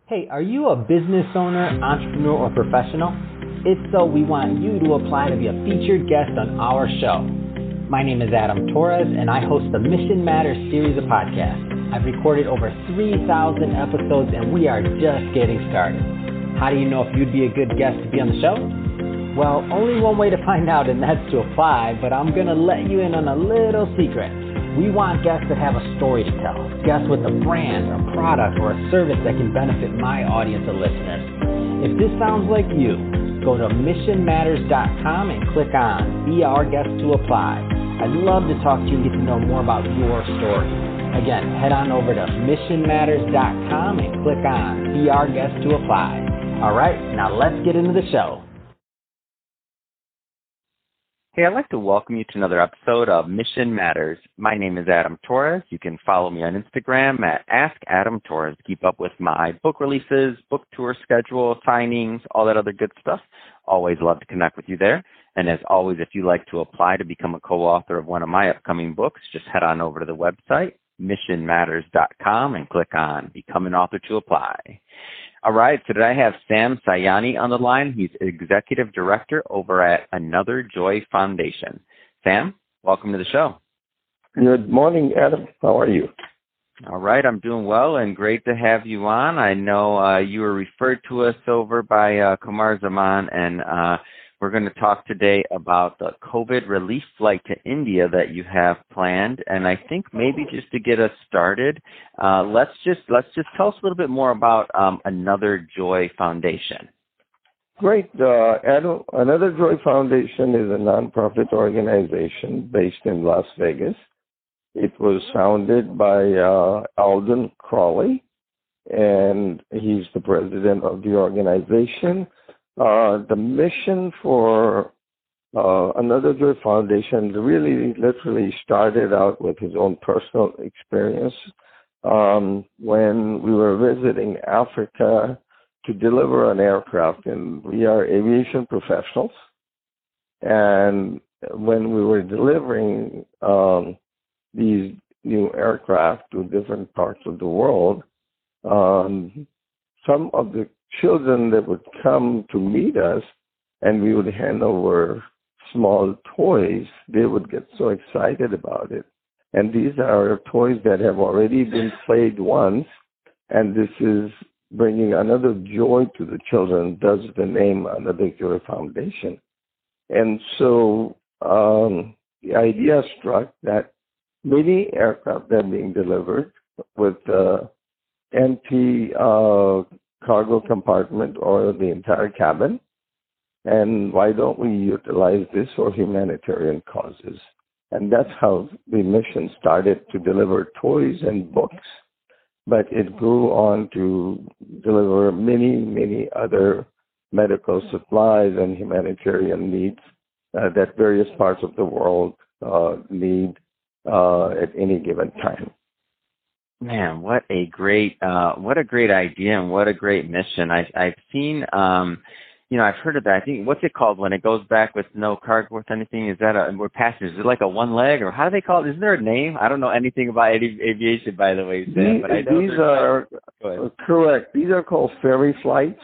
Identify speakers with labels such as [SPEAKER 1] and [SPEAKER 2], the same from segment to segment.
[SPEAKER 1] Hey, are you a business owner, entrepreneur, or professional? If so, we want you to apply to be a featured guest on our show. My name is Adam Torres, and I host the Mission Matters series of podcasts. I've recorded over 3,000 episodes, and we are just getting started. How do you know if you'd be a good guest to be on the show? Well, only one way to find out, and that's to apply, but I'm going to let you in on a little secret. We want guests that have a story to tell, guests with a brand, a product, or a service that can benefit my audience of listeners. If this sounds like you, go to missionmatters.com and click on Be Our Guest to apply. I'd love to talk to you and get to know more about your story. Again, head on over to missionmatters.com and click on Be Our Guest to apply. All right, now let's get into the show. Hey, I'd like to welcome you to another episode of Mission Matters. My name is Adam Torres. You can follow me on Instagram at AskAdamTorres to keep up with my book releases, book tour schedule, signings, all that other good stuff. Always love to connect with you there. And as always, if you'd like to apply to become a co-author of one of my upcoming books, just head on over to the website, missionmatters.com, and click on Become an Author to apply. All right, so today I have Sam Sayani on the line. He's Executive Director over at Another Joy Foundation. Sam, welcome to the show.
[SPEAKER 2] Good morning, Adam. How are you?
[SPEAKER 1] All right, I'm doing well and great to have you on. I know you were referred to us over by Kumar Zaman, and we're going to talk today about the COVID relief flight to India that you have planned. And I think maybe just to get us started, let's just tell us a little bit more about Another Joy Foundation.
[SPEAKER 2] Great. Adam, Another Joy Foundation is a nonprofit organization based in Las Vegas. It was founded by Alden Crawley, and he's the president of the organization. The mission for Another Joy Foundation really literally started out with his own personal experience when we were visiting Africa to deliver an aircraft, and we are aviation professionals. And when we were delivering these new aircraft to different parts of the world, some of the children that would come to meet us and we would hand over small toys, they would get so excited about it. And these are toys that have already been played once, and this is bringing another joy to the children, thus the name Another Joy Foundation. And so the idea struck that many aircraft are being delivered with empty cargo compartment or the entire cabin, and why don't we utilize this for humanitarian causes? And that's how the mission started, to deliver toys and books, but it grew on to deliver many other medical supplies and humanitarian needs that various parts of the world need at any given time.
[SPEAKER 1] Man, what a great idea and what a great mission. I've seen, I've heard of that. I think, what's it called when it goes back with no cargo with anything? Is that we're passengers? Is it like a one leg, or how do they call it? Isn't there a name? I don't know anything about aviation, by the way, Sam, but I know
[SPEAKER 2] these are correct. These are called ferry flights,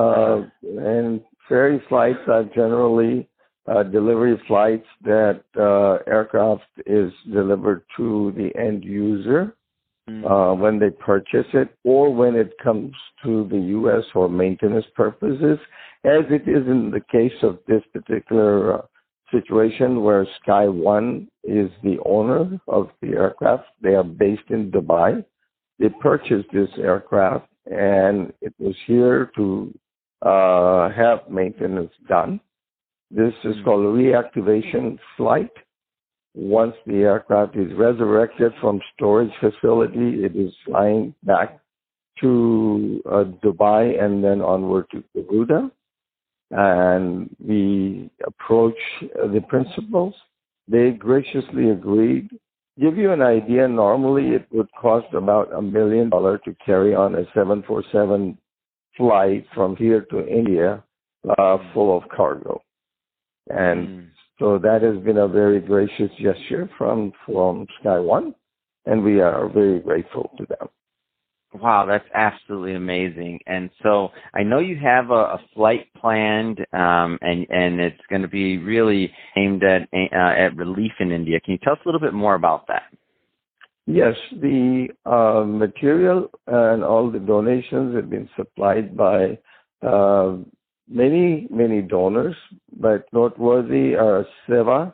[SPEAKER 2] and ferry flights are generally delivery flights that aircraft is delivered to the end user when they purchase it, or when it comes to the U.S. for maintenance purposes, as it is in the case of this particular situation where Sky One is the owner of the aircraft. They are based in Dubai. They purchased this aircraft, and it was here to have maintenance done. This is called a reactivation flight. Once the aircraft is resurrected from storage facility, it is flying back to Dubai and then onward to Garuda. And we approach the principals. They graciously agreed. Give you an idea, normally it would cost about $1 million to carry on a 747 flight from here to India full of cargo. And so that has been a very gracious gesture from Sky One, and we are very grateful to them.
[SPEAKER 3] Wow, that's absolutely amazing. And so I know you have a flight planned, and it's going to be really aimed at relief in India. Can you tell us a little bit more about that?
[SPEAKER 2] Yes, the material and all the donations have been supplied by many donors, but noteworthy are Seva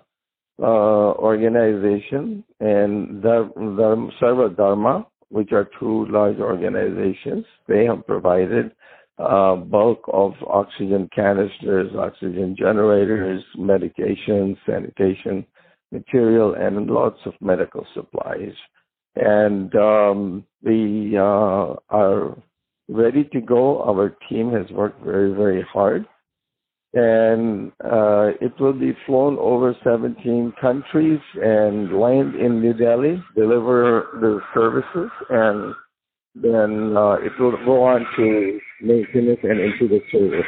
[SPEAKER 2] organization and Sarva Dharma, which are two large organizations. They have provided bulk of oxygen canisters, oxygen generators, medications, sanitation material, and lots of medical supplies. And we are ready to go. Our team has worked very, very hard. And it will be flown over 17 countries and land in New Delhi, deliver the services, and then it will go on to maintenance and into the service.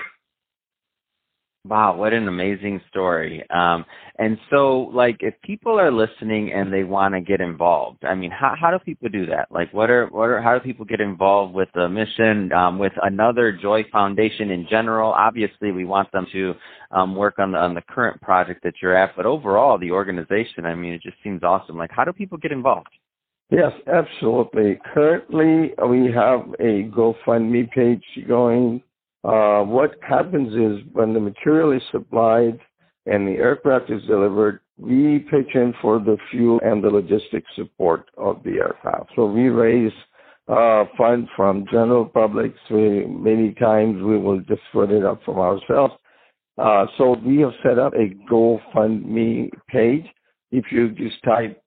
[SPEAKER 3] Wow, what an amazing story. And so, like, if people are listening and they want to get involved, I mean, how do people do that? Like, how do people get involved with the mission, with another Joy Foundation in general? Obviously, we want them to work on the current project that you're at, but overall, the organization, I mean, it just seems awesome. Like, how do people get involved?
[SPEAKER 2] Yes, absolutely. Currently, we have a GoFundMe page going. What happens is when the material is supplied and the aircraft is delivered, we pitch in for the fuel and the logistics support of the aircraft. So we raise funds from general public. So many times we will just put it up from ourselves. So we have set up a GoFundMe page. If you just type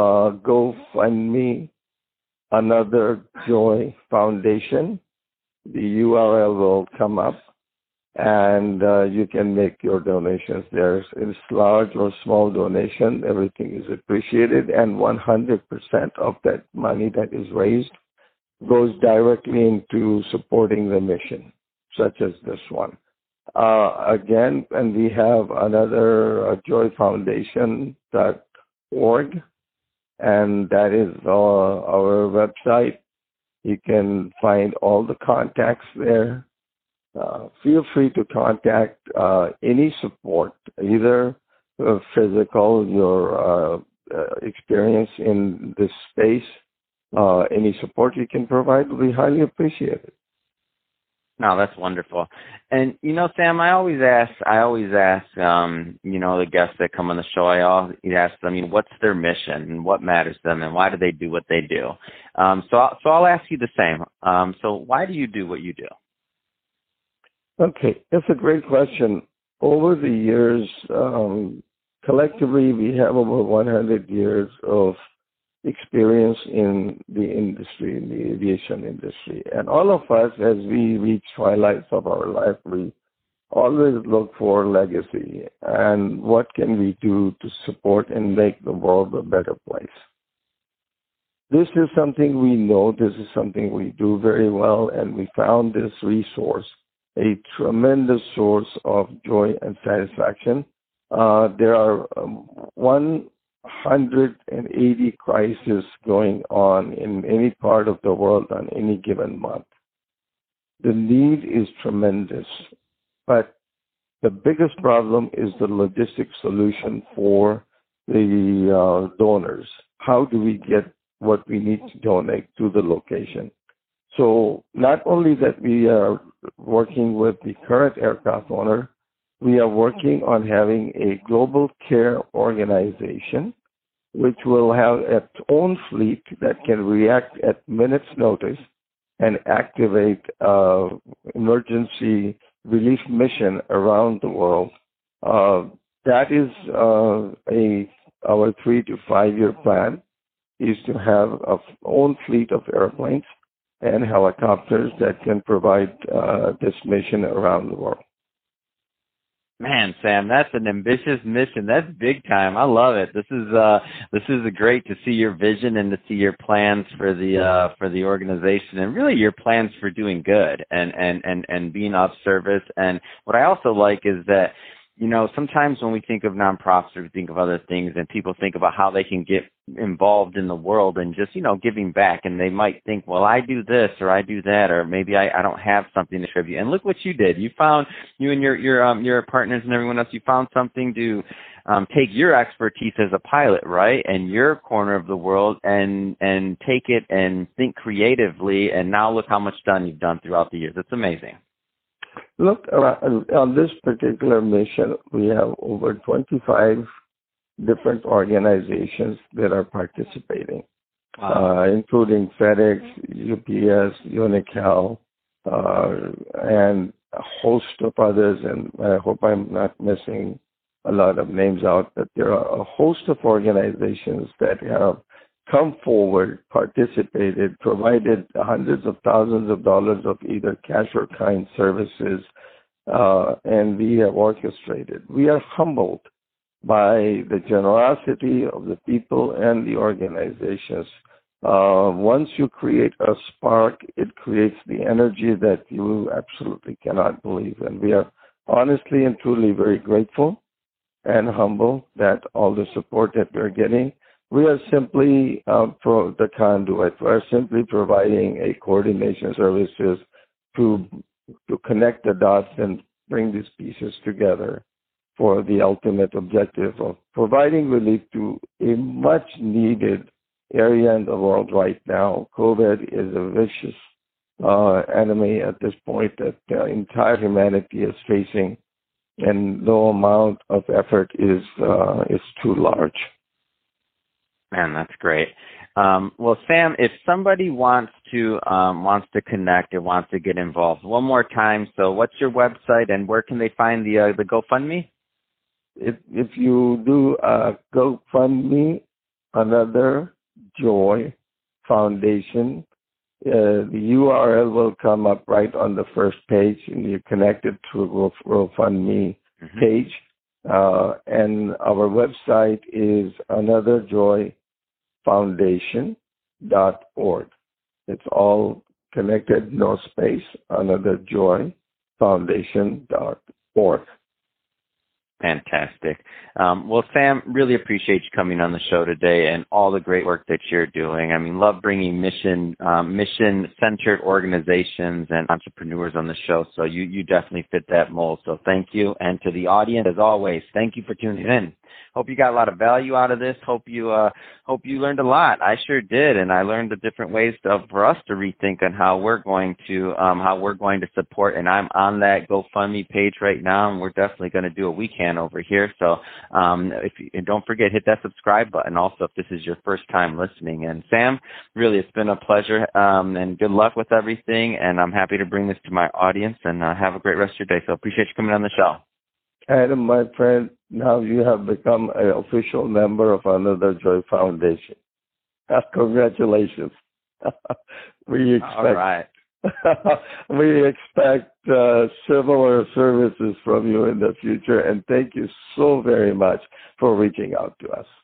[SPEAKER 2] GoFundMe, Another Joy Foundation, the URL will come up, and you can make your donations there. It's large or small donation, everything is appreciated, and 100% of that money that is raised goes directly into supporting the mission, such as this one. Again, and we have another joyfoundation.org, and that is our website. You can find all the contacts there. Feel free to contact any support, either physical, your experience in this space, any support you can provide will be highly appreciated.
[SPEAKER 3] No, that's wonderful. And, you know, Sam, I always ask, you know, the guests that come on the show, I always ask them, you know, what's their mission and what matters to them and why do they do what they do? So I'll ask you the same. So why do you do what you do?
[SPEAKER 2] Okay, that's a great question. Over the years, collectively, we have over 100 years of experience in the industry, in the aviation industry. And all of us, as we reach twilights of our life, we always look for legacy and what can we do to support and make the world a better place. This is something we know, this is something we do very well, and we found this resource a tremendous source of joy and satisfaction. There are 180 crises going on in any part of the world on any given month. The need is tremendous, but the biggest problem is the logistic solution for the donors. How do we get what we need to donate to the location? So not only that we are working with the current aircraft owner, we are working on having a global care organization which will have its own fleet that can react at minutes' notice and activate emergency relief mission around the world. That is our 3 to 5 year plan, is to have our own fleet of airplanes and helicopters that can provide this mission around the world.
[SPEAKER 3] Man, Sam, that's an ambitious mission. That's big time. I love it. This is great to see your vision and to see your plans for the organization and really your plans for doing good and being of service. And what I also like is that sometimes when we think of nonprofits or we think of other things and people think about how they can get involved in the world and just, giving back, and they might think, well, I do this or I do that, or maybe I don't have something to contribute. And look what you did. You found, you and your partners and everyone else, you found something to take your expertise as a pilot, right, and your corner of the world and take it and think creatively, and now look how much you've done throughout the years. It's amazing.
[SPEAKER 2] Look, on this particular mission, we have over 25 different organizations that are participating, including FedEx, UPS, Unocal, and a host of others. And I hope I'm not missing a lot of names out, but there are a host of organizations that have come forward, participated, provided hundreds of thousands of dollars of either cash or kind services, and we have orchestrated. We are humbled by the generosity of the people and the organizations. Once you create a spark, it creates the energy that you absolutely cannot believe. And we are honestly and truly very grateful and humble that all the support that we're getting. We are simply the conduit. We're simply providing a coordination services to connect the dots and bring these pieces together for the ultimate objective of providing relief to a much needed area in the world right now. COVID is a vicious enemy at this point that the entire humanity is facing, and no amount of effort is too large.
[SPEAKER 3] Man, that's great. Well, Sam, if somebody wants to connect or wants to get involved, one more time. So, what's your website and where can they find the GoFundMe?
[SPEAKER 2] If you do GoFundMe, Another Joy Foundation, the URL will come up right on the first page, and you connect it to a GoFundMe page. And our website is anotherjoyfoundation.org. It's all connected, no space, anotherjoyfoundation.org.
[SPEAKER 3] Fantastic. Well, Sam, really appreciate you coming on the show today and all the great work that you're doing. I mean, love bringing mission-centered organizations and entrepreneurs on the show. So you definitely fit that mold. So thank you. And to the audience, as always, thank you for tuning in. Hope you got a lot of value out of this. Hope you learned a lot. I sure did, and I learned the different ways for us to rethink on how we're going to support. And I'm on that GoFundMe page right now, and we're definitely going to do what we can over here. So and don't forget, hit that subscribe button. Also, if this is your first time listening. And Sam, really, it's been a pleasure, and good luck with everything. And I'm happy to bring this to my audience. And have a great rest of your day. So appreciate you coming on the show.
[SPEAKER 2] Adam, my friend, now you have become an official member of Another Joy Foundation. Congratulations. We expect,
[SPEAKER 3] all right.
[SPEAKER 2] we expect similar services from you in the future, and thank you so very much for reaching out to us.